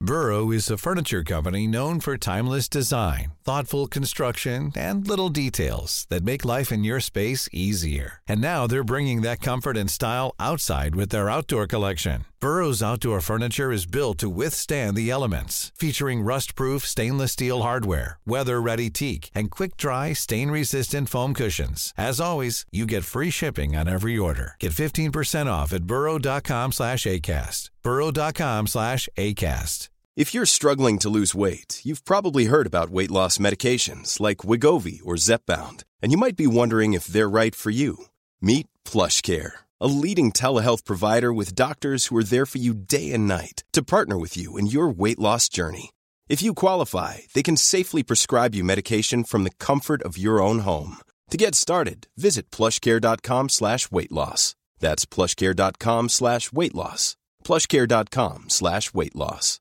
Burrow is a furniture company known for timeless design, thoughtful construction, and little details that make life in your space easier. And now they're bringing that comfort and style outside with their outdoor collection. Burrow's outdoor furniture is built to withstand the elements, featuring rust-proof stainless steel hardware, weather-ready teak, and quick-dry, stain-resistant foam cushions. As always, you get free shipping on every order. Get 15% off at burrow.com/ACAST. burrow.com/ACAST. If you're struggling to lose weight, you've probably heard about weight loss medications like Wegovy or Zepbound, and you might be wondering if they're right for you. Meet PlushCare, a leading telehealth provider with doctors who are there for you day and night to partner with you in your weight loss journey. If you qualify, they can safely prescribe you medication from the comfort of your own home. To get started, visit plushcare.com/weightloss. That's plushcare.com/weightloss. plushcare.com/weightloss.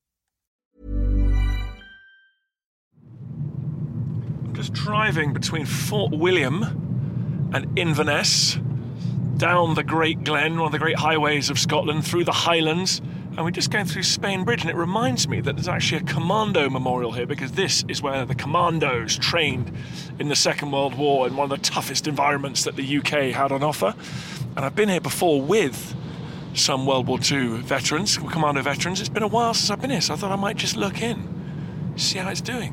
Just driving between Fort William and Inverness, down the Great Glen, one of the great highways of Scotland, through the Highlands, and we're just going through Spain Bridge, and it reminds me that there's actually a commando memorial here, because this is where the commandos trained in the Second World War in one of the toughest environments that the UK had on offer. And I've been here before with some World War II veterans, commando veterans. It's been a while since I've been here, so I thought I might just look in, see how it's doing.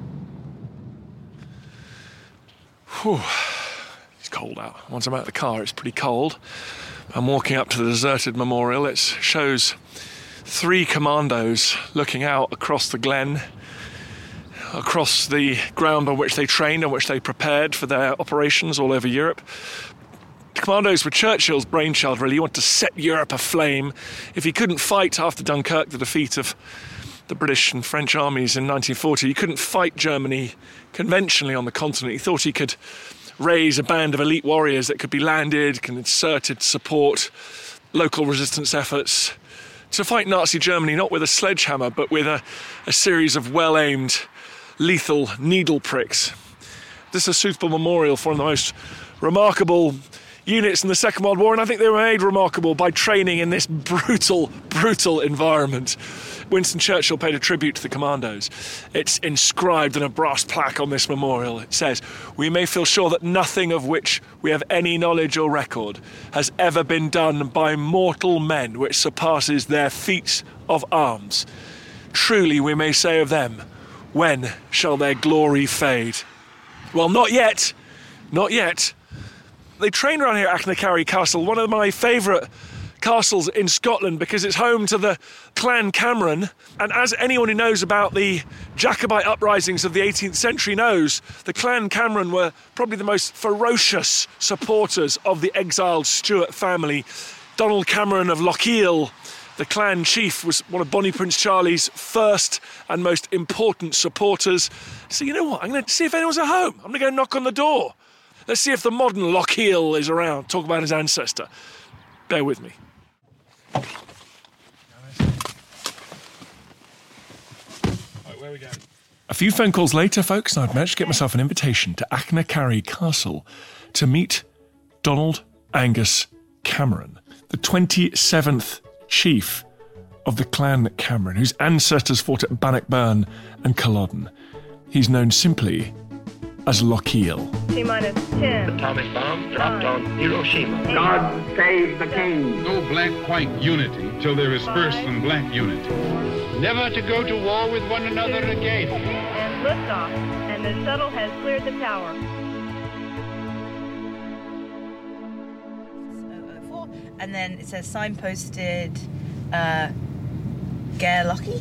Whew. It's cold out. Once I'm out of the car, it's pretty cold. I'm walking up to the deserted memorial. It shows 3 commandos looking out across the glen, across the ground on which they trained, on which they prepared for their operations all over Europe. The commandos were Churchill's brainchild, really. He wanted to set Europe aflame. If he couldn't fight after Dunkirk, the defeat of the British and French armies in 1940, he couldn't fight Germany conventionally on the continent. He thought he could raise a band of elite warriors that could be landed, concerted support local resistance efforts to fight Nazi Germany, not with a sledgehammer, but with a series of well-aimed, lethal needle pricks. This is a suitable memorial for one of the most remarkable units in the Second World War, and I think they were made remarkable by training in this brutal, brutal environment. Winston Churchill paid a tribute to the commandos. It's inscribed in a brass plaque on this memorial. It says, "We may feel sure that nothing of which we have any knowledge or record has ever been done by mortal men which surpasses their feats of arms. Truly we may say of them, when shall their glory fade?" Well, not yet. Not yet. They train around here at Achnacarry Castle, one of my favourite castles in Scotland, because it's home to the Clan Cameron. And as anyone who knows about the Jacobite uprisings of the 18th century knows, the Clan Cameron were probably the most ferocious supporters of the exiled Stuart family. Donald Cameron of Lochiel, the clan chief, was one of Bonnie Prince Charlie's first and most important supporters. So you know what, I'm going to see if anyone's at home. I'm going to go knock on the door. Let's see if the modern Lochiel is around. Talk about his ancestor. Bear with me. Right, where are we going? A few phone calls later, folks, and I've managed to get myself an invitation to Achnacarry Castle to meet Donald Angus Cameron, the 27th chief of the Clan Cameron, whose ancestors fought at Bannockburn and Culloden. He's known simply as Lochiel. T-minus 10. Atomic bomb dropped on Hiroshima. God save the king. No black-white unity till there is first some black unity. Never to go to war with one another again. And liftoff, and the shuttle has cleared the tower. 004, and then it says signposted Gairlochie.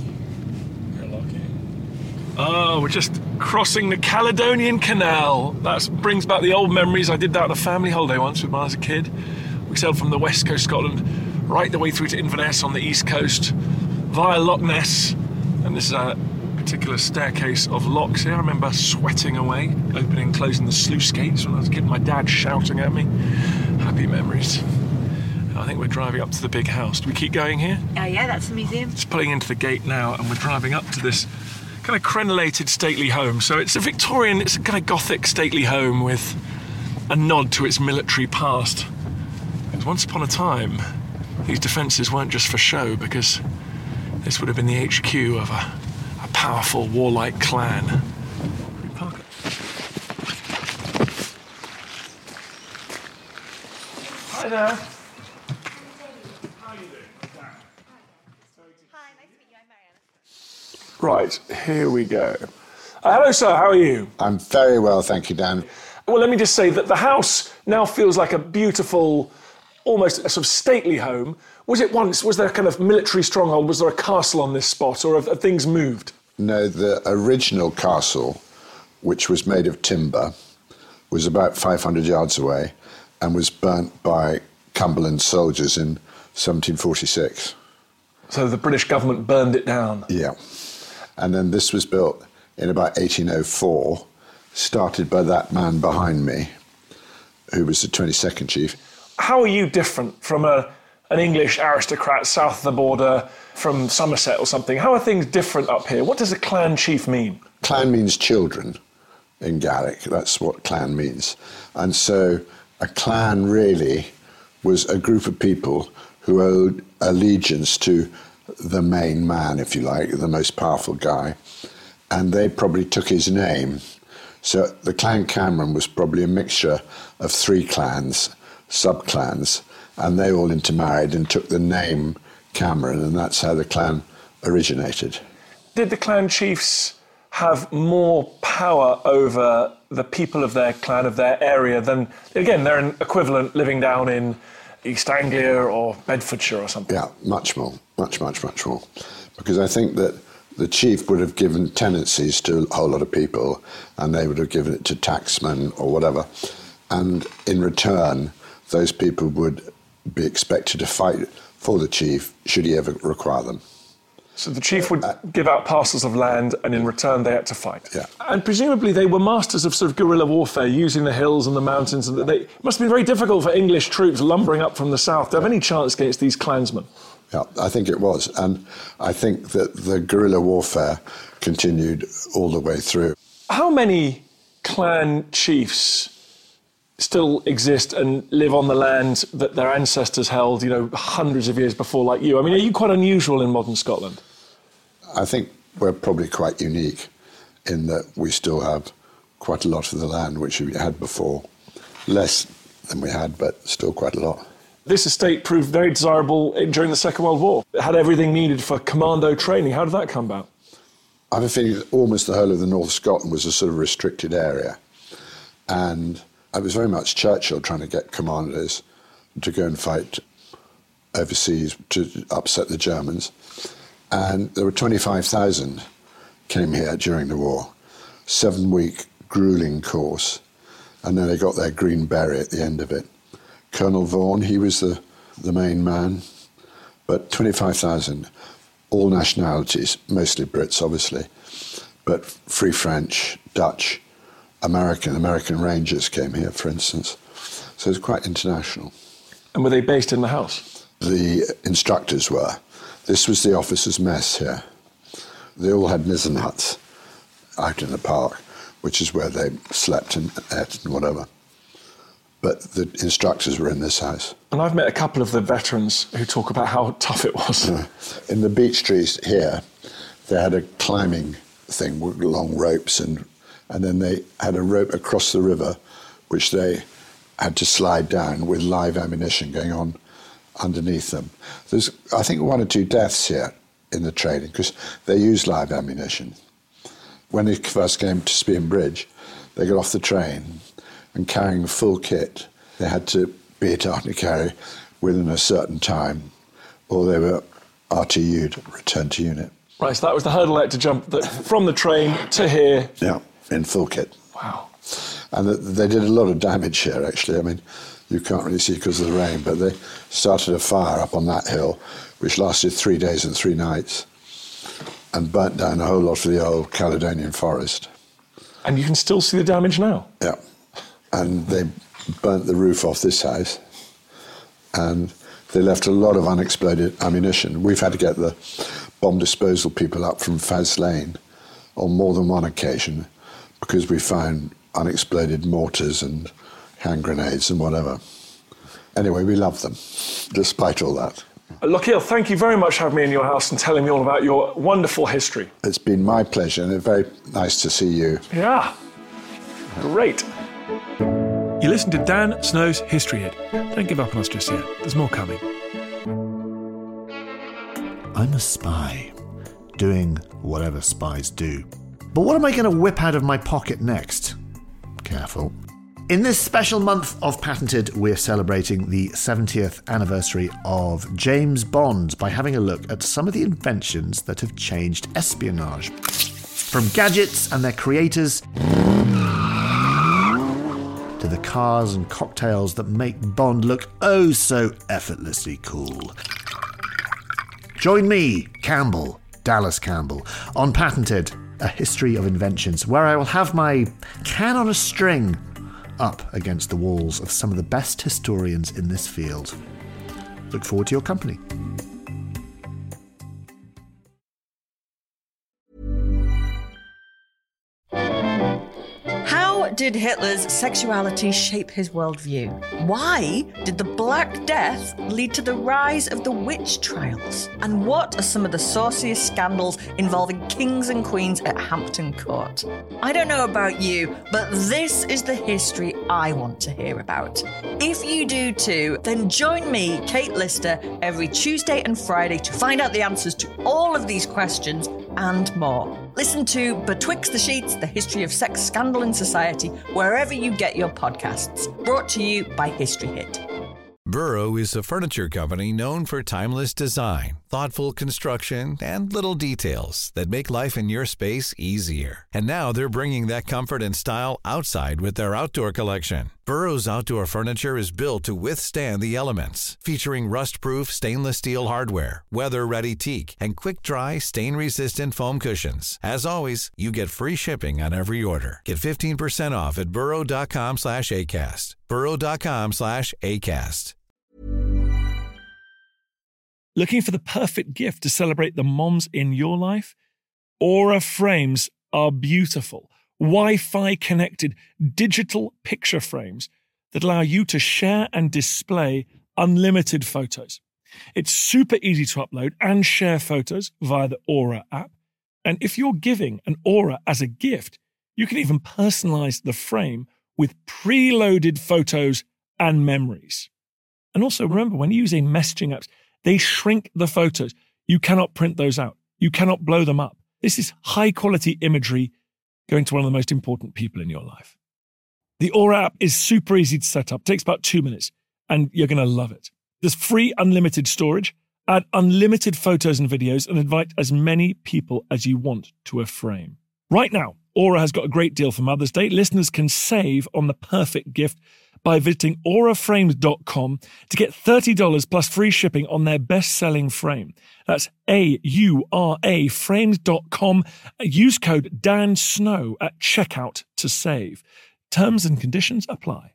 Oh, we're just crossing the Caledonian Canal. That brings back the old memories. I did that on a family holiday once when I was a kid. We sailed from the west coast of Scotland right the way through to Inverness on the east coast via Loch Ness. And this is a particular staircase of locks here. I remember sweating away, opening and closing the sluice gates when I was a kid, my dad shouting at me. Happy memories. I think we're driving up to the big house. Do we keep going here? Yeah, that's the museum. Just pulling into the gate now, and we're driving up to this kind of crenellated stately home. So it's a Victorian, it's a kind of Gothic stately home with a nod to its military past. Because once upon a time, these defences weren't just for show, because This would have been the HQ of a powerful, warlike clan. Hi there. Hi, nice to meet you. I'm Marianne. Right, here we go. Hello, sir, how are you? I'm very well, thank you, Dan. Well, let me just say that the house now feels like a beautiful, almost a sort of stately home. Was there a kind of military stronghold? Was there a castle on this spot, or have things moved? No, the original castle, which was made of timber, was about 500 yards away and was burnt by Cumberland soldiers in 1746. So the British government burned it down? Yeah. And then this was built in about 1804, started by that man behind me, who was the 22nd chief. How are you different from an English aristocrat south of the border, from Somerset or something? How are things different up here? What does a clan chief mean? Clan means children in Gaelic. That's what clan means. And so a clan really was a group of people who owed allegiance to the main man, if you like, the most powerful guy. And they probably took his name. So the Clan Cameron was probably a mixture of 3 clans, sub-clans, and they all intermarried and took the name Cameron, and that's how the clan originated. Did the clan chiefs have more power over the people of their clan, of their area, than, again, they're an equivalent living down in East Anglia or Bedfordshire or something? Yeah, much more, much more. Because I think that the chief would have given tenancies to a whole lot of people, and they would have given it to tacksmen or whatever. And in return, those people would be expected to fight for the chief should he ever require them. So the chief would give out parcels of land, and in return they had to fight. Yeah. And presumably they were masters of sort of guerrilla warfare, using the hills and the mountains. And it must have been very difficult for English troops lumbering up from the south to have any chance against these clansmen. Yeah, I think it was. And I think that the guerrilla warfare continued all the way through. How many clan chiefs still exist and live on the land that their ancestors held, hundreds of years before, like you? I mean, are you quite unusual in modern Scotland? I think we're probably quite unique in that we still have quite a lot of the land which we had before. Less than we had, but still quite a lot. This estate proved very desirable during the Second World War. It had everything needed for commando training. How did that come about? I have a feeling that almost the whole of the North of Scotland was a sort of restricted area. And it was very much Churchill trying to get commanders to go and fight overseas to upset the Germans. And there were 25,000 came here during the war. 7-week grueling course. And then they got their green beret at the end of it. Colonel Vaughan, he was the main man. But 25,000, all nationalities, mostly Brits, obviously, but Free French, Dutch, American Rangers came here, for instance. So it's quite international. And were they based in the house? The instructors were. This was the officers' mess here. They all had mizzen huts out in the park, which is where they slept and ate and whatever. But the instructors were in this house. And I've met a couple of the veterans who talk about how tough it was. In the beech trees here, they had a climbing thing with long ropes, and then they had a rope across the river, which they had to slide down with live ammunition going on underneath them. There's, I think, 1 or 2 deaths here in the training because they used live ammunition. When they first came to Spean Bridge, they got off the train and carrying full kit, they had to be at Artillery within a certain time, or they were RTU'd, returned to unit. Right, so that was the hurdle they had to jump from the train to here. Yeah, in full kit. Wow. And they did a lot of damage here, actually. I mean, you can't really see because of the rain, but they started a fire up on that hill, which lasted 3 days and 3 nights, and burnt down a whole lot of the old Caledonian forest. And you can still see the damage now? Yeah. And they burnt the roof off this house, and they left a lot of unexploded ammunition. We've had to get the bomb disposal people up from Faz Lane on more than one occasion because we found unexploded mortars and hand grenades and whatever. Anyway, we love them, despite all that. Lochiel, thank you very much for having me in your house and telling me all about your wonderful history. It's been my pleasure, and it's very nice to see you. Yeah, great. You listen to Dan Snow's History Hit. Don't give up on us just yet. There's more coming. I'm a spy, doing whatever spies do. But what am I going to whip out of my pocket next? Careful. In this special month of Patented, we're celebrating the 70th anniversary of James Bond by having a look at some of the inventions that have changed espionage. From gadgets and their creators to the cars and cocktails that make Bond look oh so effortlessly cool. Join me, Campbell, Dallas Campbell, on Patented, a history of inventions, where I will have my can on a string up against the walls of some of the best historians in this field. Look forward to your company. How did Hitler's sexuality shape his worldview? Why did the Black Death lead to the rise of the witch trials? And what are some of the sauciest scandals involving kings and queens at Hampton Court? I don't know about you, but this is the history I want to hear about. If you do too, then join me, Kate Lister, every Tuesday and Friday to find out the answers to all of these questions and more. Listen to Betwixt the Sheets, the history of sex, scandal and society, wherever you get your podcasts. Brought to you by History Hit. Burrow is a furniture company known for timeless design, thoughtful construction, and little details that make life in your space easier. And now they're bringing that comfort and style outside with their outdoor collection. Burrow's outdoor furniture is built to withstand the elements, featuring rust-proof stainless steel hardware, weather-ready teak, and quick-dry, stain-resistant foam cushions. As always, you get free shipping on every order. Get 15% off at burrow.com/ACAST. burrow.com/ACAST. Looking for the perfect gift to celebrate the moms in your life? Aura frames are beautiful, Wi-Fi connected digital picture frames that allow you to share and display unlimited photos. It's super easy to upload and share photos via the Aura app. And if you're giving an Aura as a gift, you can even personalize the frame with preloaded photos and memories. And also remember, when you're using messaging apps, they shrink the photos. You cannot print those out. You cannot blow them up. This is high quality imagery going to one of the most important people in your life. The Aura app is super easy to set up. It takes about 2 minutes and you're going to love it. There's free unlimited storage, add unlimited photos and videos, and invite as many people as you want to a frame. Right now, Aura has got a great deal for Mother's Day. Listeners can save on the perfect gift by visiting auraframes.com to get $30 plus free shipping on their best-selling frame. That's AURA frames.com. Use code DANSNOW at checkout to save. Terms and conditions apply.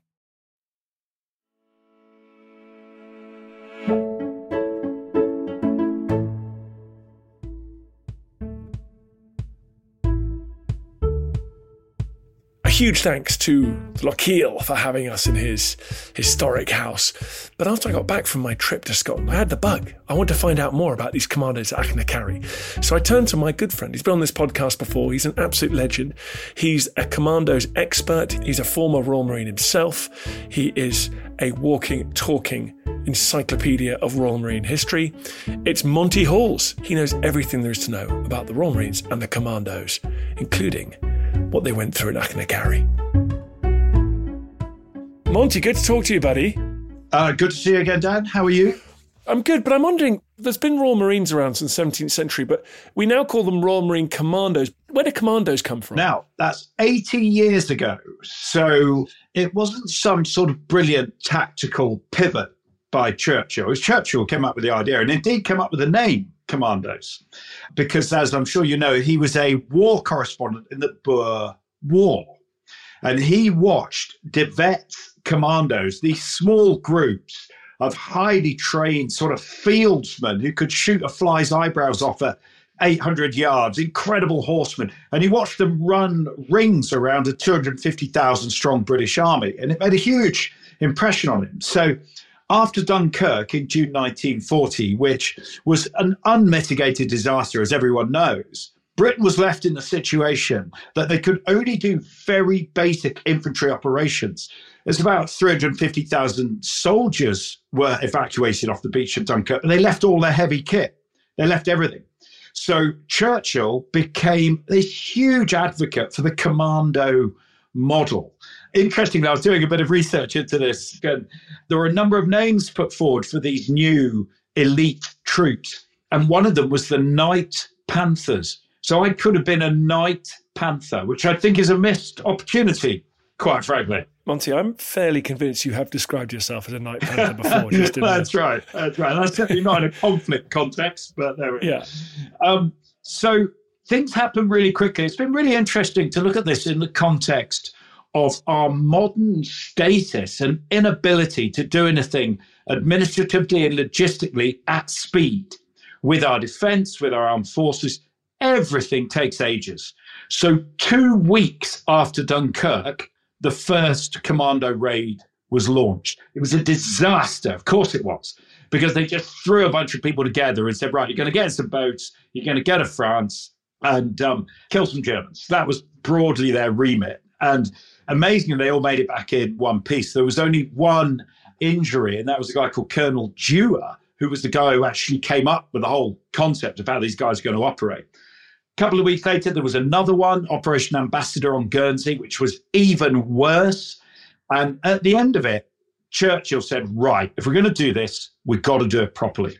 A huge thanks to Lochiel for having us in his historic house. But after I got back from my trip to Scotland, I had the bug. I wanted to find out more about these commandos at Achnacarry. So I turned to my good friend. He's been on this podcast before. He's an absolute legend. He's a commandos expert. He's a former Royal Marine himself. He is a walking, talking encyclopedia of Royal Marine history. It's Monty Halls. He knows everything there is to know about the Royal Marines and the commandos, including what they went through at Achnacarry. Monty, good to talk to you, buddy. Good to see you again, Dan. How are you? I'm good, but I'm wondering, there's been Royal Marines around since the 17th century, but we now call them Royal Marine Commandos. Where did commandos come from? Now, that's 80 years ago. So it wasn't some sort of brilliant tactical pivot by Churchill. It was Churchill who came up with the idea, and indeed came up with the name Commandos, because as I'm sure you know, he was a war correspondent in the Boer War, and he watched De Wet's commandos, these small groups of highly trained sort of fieldsmen who could shoot a fly's eyebrows off at 800 yards, incredible horsemen, and he watched them run rings around a 250,000 strong British army, and it made a huge impression on him. So After Dunkirk in June 1940, which was an unmitigated disaster, as everyone knows, Britain was left in the situation that they could only do very basic infantry operations. There's about 350,000 soldiers were evacuated off the beach of Dunkirk, and they left all their heavy kit. They left everything. So Churchill became this huge advocate for the commando model. Interestingly, I was doing a bit of research into this. And there were a number of names put forward for these new elite troops, and one of them was the Night Panthers. So I could have been a Night Panther, which I think is a missed opportunity, quite frankly. Monty, I'm fairly convinced you have described yourself as a Night Panther before. That's right. That's certainly not in a conflict context, but there we go. Yeah. So things happen really quickly. It's been really interesting to look at this in the context of our modern status and inability to do anything administratively and logistically at speed with our defence, with our armed forces. Everything takes ages. So 2 weeks after Dunkirk, the first commando raid was launched. It was a disaster. Of course it was, because they just threw a bunch of people together and said, right, you're going to get in some boats, you're going to go to France and kill some Germans. That was broadly their remit. And amazingly, they all made it back in one piece. There was only one injury, and that was a guy called Colonel Dewar, who was the guy who actually came up with the whole concept of how these guys are going to operate. A couple of weeks later, there was another one, Operation Ambassador on Guernsey, which was even worse. And at the end of it, Churchill said, right, if we're going to do this, we've got to do it properly.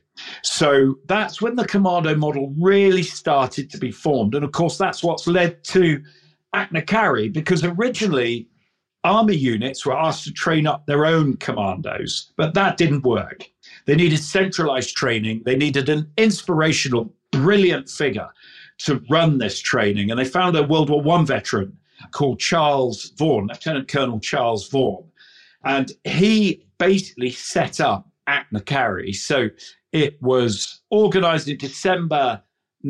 So that's when the commando model really started to be formed. And of course, that's what's led to Achnacarry, because originally army units were asked to train up their own commandos, but that didn't work. They needed centralized training. They needed an inspirational, brilliant figure to run this training. And they found a World War I veteran called Charles Vaughan, Lieutenant Colonel Charles Vaughan. And he basically set up Achnacarry. So it was organized in December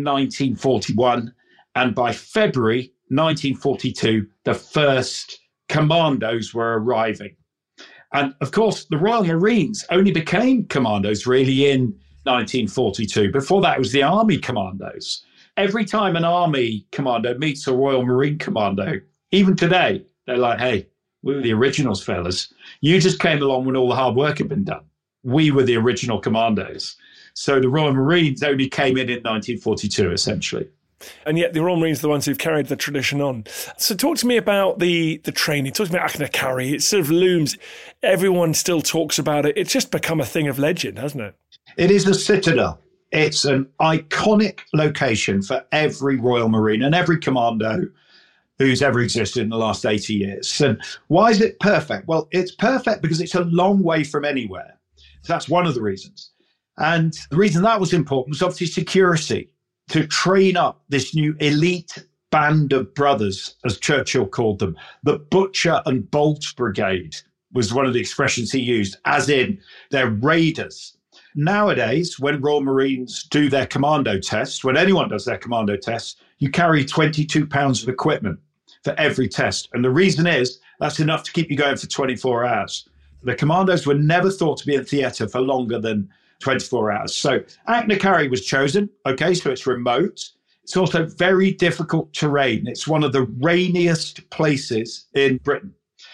1941. And by February 1942, the first commandos were arriving. And of course, the Royal Marines only became commandos really in 1942. Before that, it was the Army commandos. Every time an Army commando meets a Royal Marine commando, even today, they're like, hey, we were the originals, fellas. You just came along when all the hard work had been done. We were the original commandos. So the Royal Marines only came in 1942, essentially. And yet the Royal Marines are the ones who've carried the tradition on. So talk to me about the training. Talk to me about Achnacarry. It sort of looms. Everyone still talks about it. It's just become a thing of legend, hasn't it? It is a citadel. It's an iconic location for every Royal Marine and every commando who's ever existed in the last 80 years. And why is it perfect? Well, it's perfect because it's a long way from anywhere. So that's one of the reasons. And the reason that was important was obviously security. To train up this new elite band of brothers, as Churchill called them. The Butcher and Bolt Brigade was one of the expressions he used, as in they're raiders. Nowadays, when Royal Marines do their commando tests, when anyone does their commando tests, you carry 22 pounds of equipment for every test. And the reason is that's enough to keep you going for 24 hours. The commandos were never thought to be in theatre for longer than 24 hours. So Achnacarry was chosen. Okay, so it's remote. It's also very difficult terrain. It's one of the rainiest places in Britain.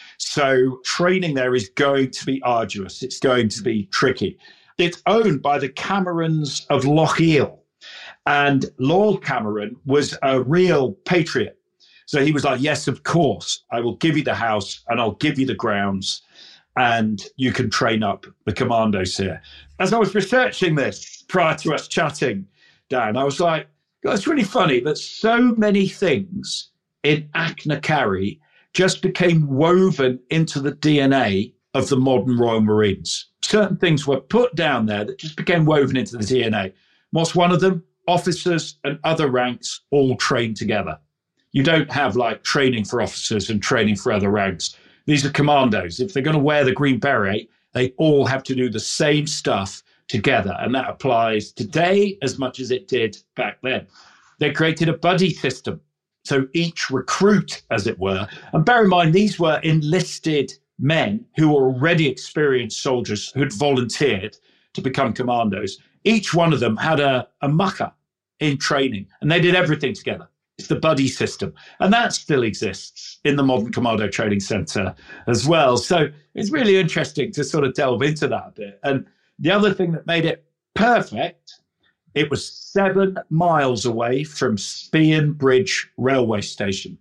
So training there is going to be arduous. It's going to be tricky. It's owned by the Camerons of Lochiel. And Lord Cameron was a real patriot. So he was like, yes, of course, I will give you the house and I'll give you the grounds and you can train up the commandos here. As I was researching this prior to us chatting, Dan, I was like, it's really funny that so many things in Achnacarry just became woven into the DNA of the modern Royal Marines. Certain things were put down there that just became woven into the DNA. What's one of them? Officers and other ranks all train together. You don't have like training for officers and training for other ranks. These are commandos. If they're going to wear the green beret, they all have to do the same stuff together. And that applies today as much as it did back then. They created a buddy system. So each recruit, as it were, and bear in mind, these were enlisted men who were already experienced soldiers who'd volunteered to become commandos. Each one of them had a mucker in training, and they did everything together. It's the buddy system. And that still exists in the modern Commando Training Centre as well. So it's really interesting to sort of delve into that a bit. And the other thing that made it perfect, it was 7 miles away from Spion Bridge railway station.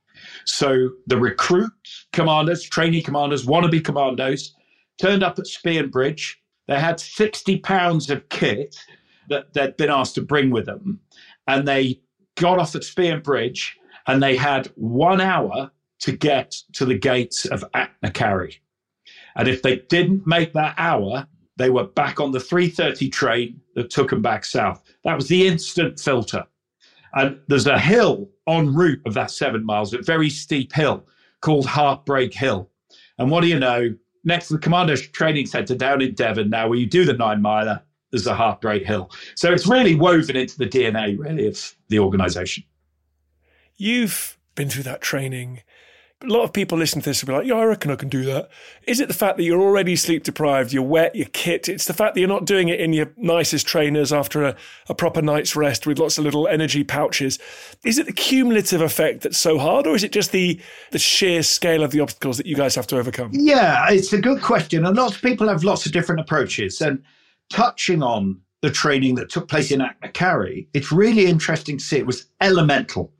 So the recruit commanders, trainee commanders, wannabe commandos, turned up at Spion Bridge. They had 60 pounds of kit that they'd been asked to bring with them. And they got off at Spion Bridge, and they had 1 hour to get to the gates of Achnacarry. And if they didn't make that hour, they were back on the 3:30 train that took them back south. That was the instant filter. And there's a hill en route of that 7 miles, a very steep hill called Heartbreak Hill. And what do you know? Next to the Commando Training Centre down in Devon now, where you do the 9 miler, there's a Heartbreak Hill. So it's really woven into the DNA, really, of the organisation. You've been through that training. A lot of people listening to this will be like, yeah, I reckon I can do that. Is it the fact that you're already sleep deprived, you're wet, you're kit? It's the fact that you're not doing it in your nicest trainers after a proper night's rest with lots of little energy pouches. Is it the cumulative effect that's so hard, or is it just the sheer scale of the obstacles that you guys have to overcome? Yeah, it's a good question. And lots of people have lots of different approaches. And touching on the training that took place in Achnacarry, it's really interesting to see. It was elemental,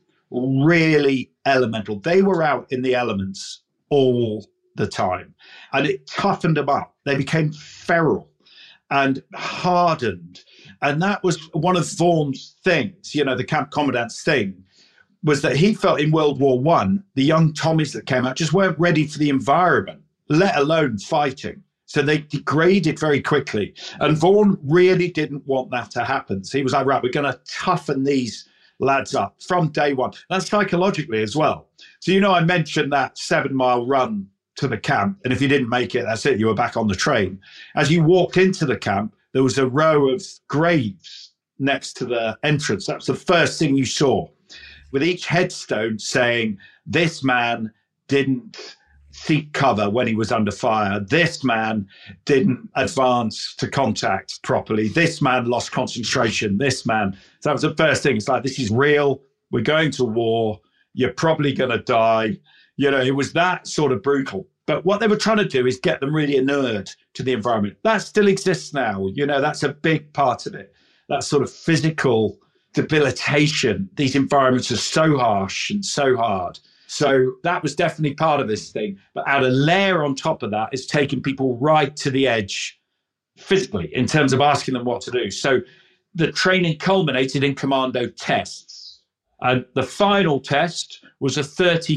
really elemental. They were out in the elements all the time, and it toughened them up. They became feral and hardened. And that was one of Vaughan's things, the camp commandant's thing, was that he felt in World War I, the young Tommies that came out just weren't ready for the environment, let alone fighting. So they degraded very quickly. And Vaughan really didn't want that to happen. So he was like, right, we're going to toughen these lads up from day one. That's psychologically as well. So, I mentioned that 7-mile run to the camp. And if you didn't make it, that's it. You were back on the train. As you walked into the camp, there was a row of graves next to the entrance. That was the first thing you saw, with each headstone saying, this man didn't seek cover when he was under fire. This man didn't advance to contact properly. This man lost concentration. This man. So that was the first thing. It's like, this is real. We're going to war. You're probably going to die. It was that sort of brutal. But what they were trying to do is get them really inured to the environment. That still exists now. That's a big part of it. That sort of physical debilitation. These environments are so harsh and so hard. So that was definitely part of this thing. But add a layer on top of that is taking people right to the edge physically in terms of asking them what to do. So the training culminated in commando tests. And the final test was a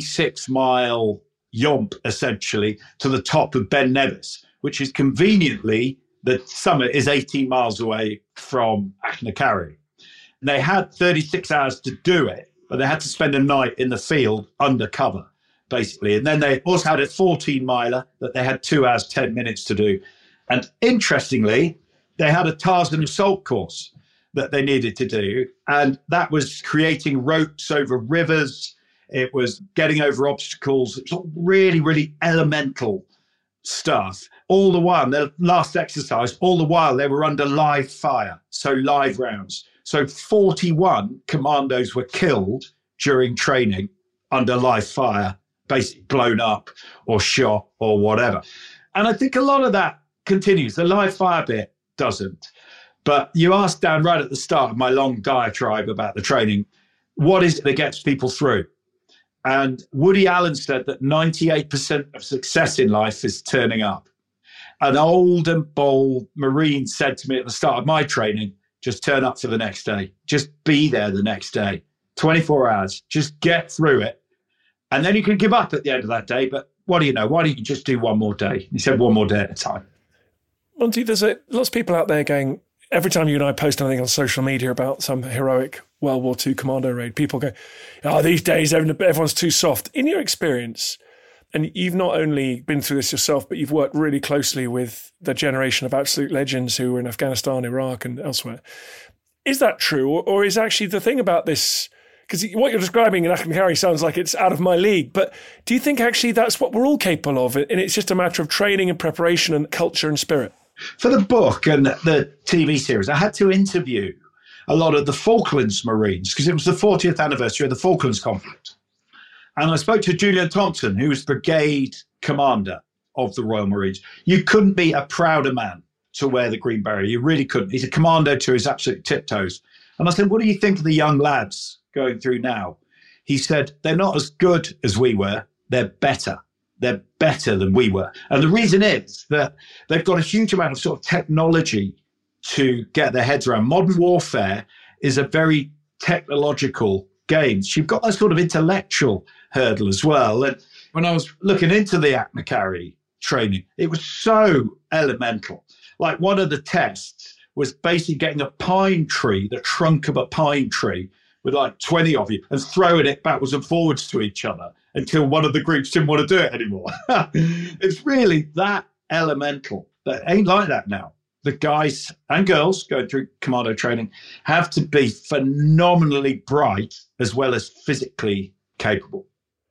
36-mile yomp, essentially, to the top of Ben Nevis, which is conveniently, the summit is 18 miles away from Achnacarry. And they had 36 hours to do it. But they had to spend a night in the field undercover, basically. And then they also had a 14-miler that they had 2 hours, 10 minutes to do. And interestingly, they had a Tarzan assault course that they needed to do. And that was creating ropes over rivers. It was getting over obstacles. It was really, really elemental stuff. All the while, their last exercise, all the while they were under live fire, so live rounds. So 41 commandos were killed during training under live fire, basically blown up or shot or whatever. And I think a lot of that continues. The live fire bit doesn't. But you asked Dan right at the start of my long diatribe about the training, what is it that gets people through? And Woody Allen said that 98% of success in life is turning up. An old and bold Marine said to me at the start of my training, just turn up for the next day. Just be there the next day. 24 hours. Just get through it. And then you can give up at the end of that day. But what do you know? Why don't you just do one more day? He said one more day at a time. Monty, there's lots of people out there going, every time you and I post anything on social media about some heroic World War II commando raid, people go, these days everyone's too soft. In your experience, and you've not only been through this yourself, but you've worked really closely with the generation of absolute legends who were in Afghanistan, Iraq and elsewhere. Is that true? Or is actually the thing about this because what you're describing in Achnacarry sounds like it's out of my league. But do you think actually that's what we're all capable of? And it's just a matter of training and preparation and culture and spirit? For the book and the TV series, I had to interview a lot of the Falklands Marines because it was the 40th anniversary of the Falklands conflict. And I spoke to Julian Thompson, who was brigade commander of the Royal Marines. You couldn't be a prouder man to wear the green beret. You really couldn't. He's a commando to his absolute tiptoes. And I said, what do you think of the young lads going through now? He said, they're not as good as we were. They're better. They're better than we were. And the reason is that they've got a huge amount of sort of technology to get their heads around. Modern warfare is a very technological game. You've got that sort of intellectual hurdle as well. And when I was looking into the Achnacarry training, it was so elemental. Like one of the tests was basically getting a pine tree, the trunk of a pine tree, with like 20 of you, and throwing it backwards and forwards to each other until one of the groups didn't want to do it anymore. It's really that elemental. That ain't like that now. The guys and girls going through commando training have to be phenomenally bright as well as physically capable.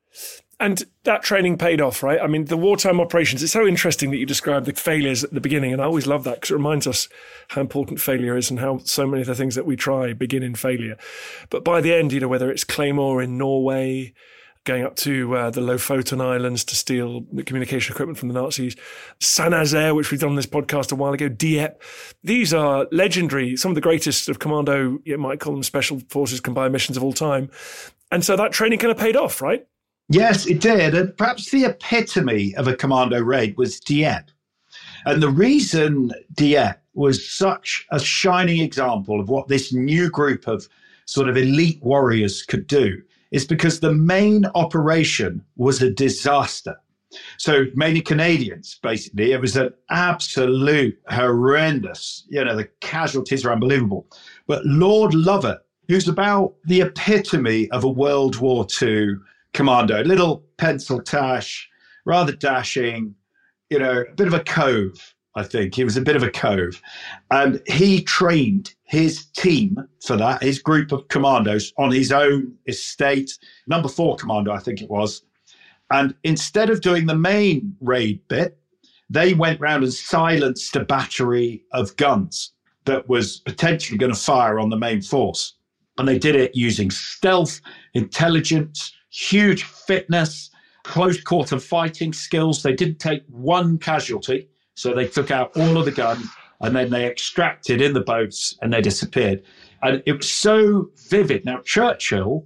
And that training paid off, right? I mean, the wartime operations, it's so interesting that you described the failures at the beginning. And I always love that because it reminds us how important failure is and how so many of the things that we try begin in failure. But by the end, whether it's Claymore in Norway, going up to the Lofoten Islands to steal the communication equipment from the Nazis, Saint-Nazaire, which we've done on this podcast a while ago, Dieppe. These are legendary, some of the greatest of commando, you might call them special forces combined missions of all time. And so that training kind of paid off, right? Yes, it did. And perhaps the epitome of a commando raid was Dieppe. And the reason Dieppe was such a shining example of what this new group of sort of elite warriors could do is because the main operation was a disaster. So mainly Canadians, basically. It was an absolute horrendous, the casualties are unbelievable. But Lord Lovat, who's about the epitome of a World War II commando, little pencil tash, rather dashing, a bit of a cove, I think. He was a bit of a cove. And he trained his team for that, his group of commandos on his own estate, number 4 commando, I think it was. And instead of doing the main raid bit, they went round and silenced a battery of guns that was potentially going to fire on the main force. And they did it using stealth, intelligence, huge fitness, close quarter fighting skills. They didn't take one casualty. So they took out all of the guns and then they extracted in the boats and they disappeared. And it was so vivid. Now, Churchill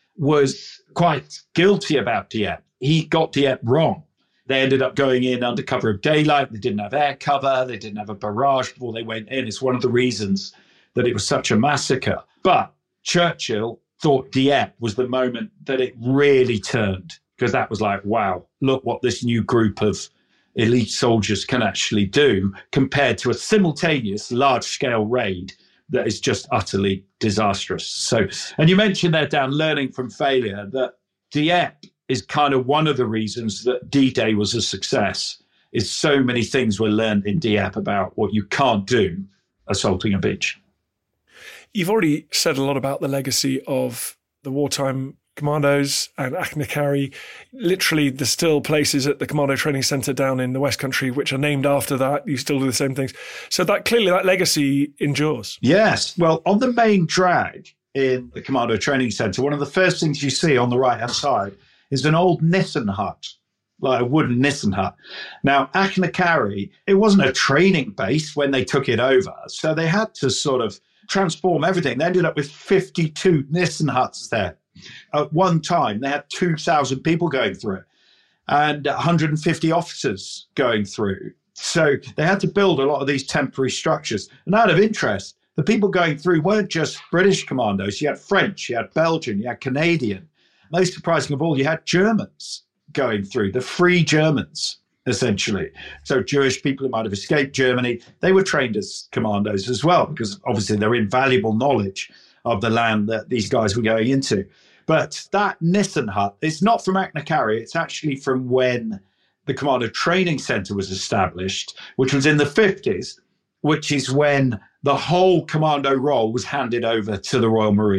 was quite guilty about Dieppe. He got Dieppe wrong. They ended up going in under cover of daylight. They didn't have air cover. They didn't have a barrage before they went in. It's one of the reasons that it was such a massacre. But Churchill thought Dieppe was the moment that it really turned, because that was like, wow, look what this new group of elite soldiers can actually do compared to a simultaneous large-scale raid that is just utterly disastrous. So, and you mentioned there, Dan, learning from failure, that Dieppe is kind of one of the reasons that D-Day was a success, is so many things were learned in Dieppe about what you can't do assaulting a beach. You've already said a lot about the legacy of the wartime commandos and Achnacarry. Literally, there's still places at the Commando Training Centre down in the West Country which are named after that. You still do the same things. So that clearly that legacy endures. Yes. Well, on the main drag in the Commando Training Centre, one of the first things you see on the right-hand side is an old Nissen hut, like a wooden Nissen hut. Now, Achnacarry, it wasn't a training base when they took it over, so they had to sort of transform everything. They ended up with 52 Nissen huts there. At one time, they had 2,000 people going through it and 150 officers going through. So they had to build a lot of these temporary structures. And out of interest, the people going through weren't just British commandos. You had French, you had Belgian, you had Canadian. Most surprising of all, you had Germans going through, the Free Germans, essentially. So Jewish people who might have escaped Germany, they were trained as commandos as well, because obviously they're invaluable knowledge of the land that these guys were going into. But that Nissen hut, it's not from Achnacarry, it's actually from when the Commando Training Centre was established, which was in the 50s, which is when the whole commando role was handed over to the Royal Marines.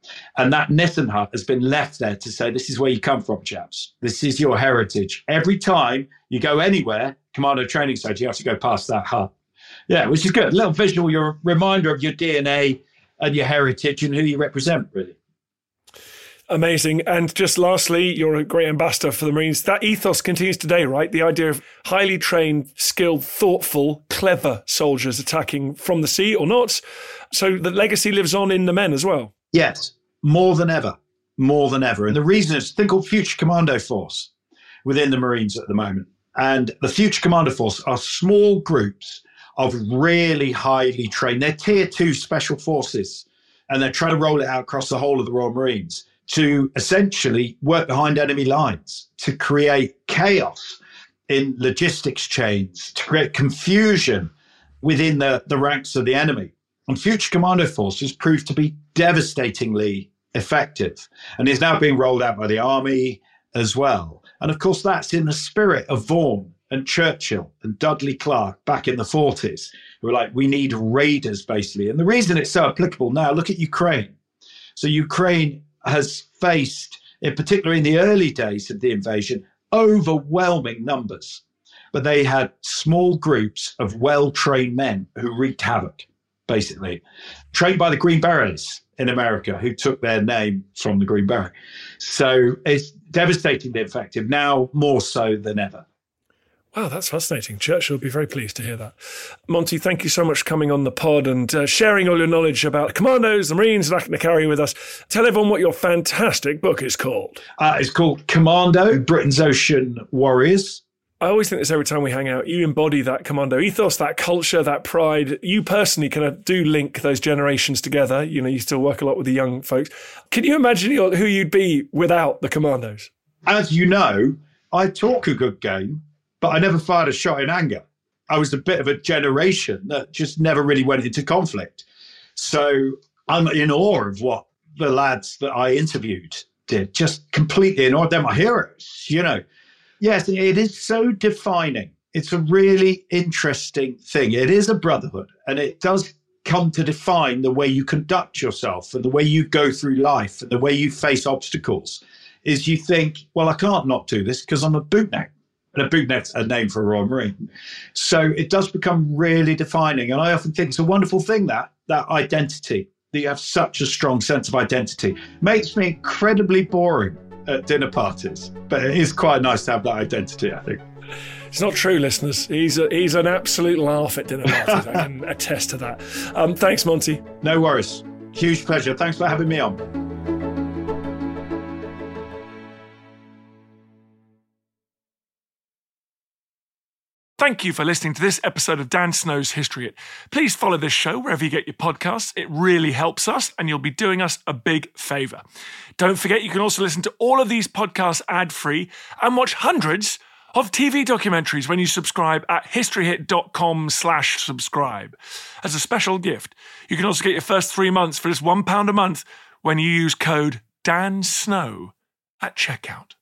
And that Nissen hut has been left there to say, this is where you come from, chaps. This is your heritage. Every time you go anywhere, Commando Training Station, you have to go past that hut. Yeah, which is good. A little visual, your reminder of your DNA and your heritage and who you represent, really. Amazing. And just lastly, you're a great ambassador for the Marines. That ethos continues today, right? The idea of highly trained, skilled, thoughtful, clever soldiers attacking from the sea or not. So the legacy lives on in the men as well. Yes, more than ever. And the reason is a thing called Future Commando Force within the Marines at the moment. And the Future Commando Force are small groups of really highly trained. They're tier 2 special forces, and they're trying to roll it out across the whole of the Royal Marines to essentially work behind enemy lines, to create chaos in logistics chains, to create confusion within the ranks of the enemy. And Future Commando Forces proved to be devastatingly effective and is now being rolled out by the Army as well. And of course, that's in the spirit of Vaughan and Churchill and Dudley Clark back in the 40s, who were like, we need raiders, basically. And the reason it's so applicable now, look at Ukraine. So Ukraine has faced, in particular in the early days of the invasion, overwhelming numbers. But they had small groups of well-trained men who wreaked havoc, basically, trained by the Green Berets in America, who took their name from the Green Beret. So it's devastatingly effective, now more so than ever. Wow, that's fascinating. Churchill will be very pleased to hear that. Monty, thank you so much for coming on the pod and sharing all your knowledge about the Commandos, the Marines, and Akna-Kari with us. Tell everyone what your fantastic book is called. It's called Commando, Britain's Ocean Warriors. I always think this every time we hang out. You embody that Commando ethos, that culture, that pride. You personally kind of do link those generations together. You know, you still work a lot with the young folks. Can you imagine who you'd be without the Commandos? As you know, I talk a good game, but I never fired a shot in anger. I was a bit of a generation that just never really went into conflict. So I'm in awe of what the lads that I interviewed did, just completely in awe. They're my heroes, you know. Yes, it is so defining. It's a really interesting thing. It is a brotherhood, and it does come to define the way you conduct yourself and the way you go through life and the way you face obstacles. Is you think, well, I can't not do this because I'm a bootneck. And a bootneck's a name for a Royal Marine. So it does become really defining. And I often think it's a wonderful thing, that identity, that you have such a strong sense of identity. Makes me incredibly boring at dinner parties, but it is quite nice to have that identity, I think. It's not true, listeners. He's an absolute laugh at dinner parties. I can attest to that. Thanks, Monty. No worries. Huge pleasure. Thanks for having me on. Thank you for listening to this episode of Dan Snow's History Hit. Please follow this show wherever you get your podcasts. It really helps us, and you'll be doing us a big favour. Don't forget, you can also listen to all of these podcasts ad-free and watch hundreds of TV documentaries when you subscribe at historyhit.com/subscribe. As a special gift, you can also get your first 3 months for just £1 a month when you use code DANSNOW at checkout.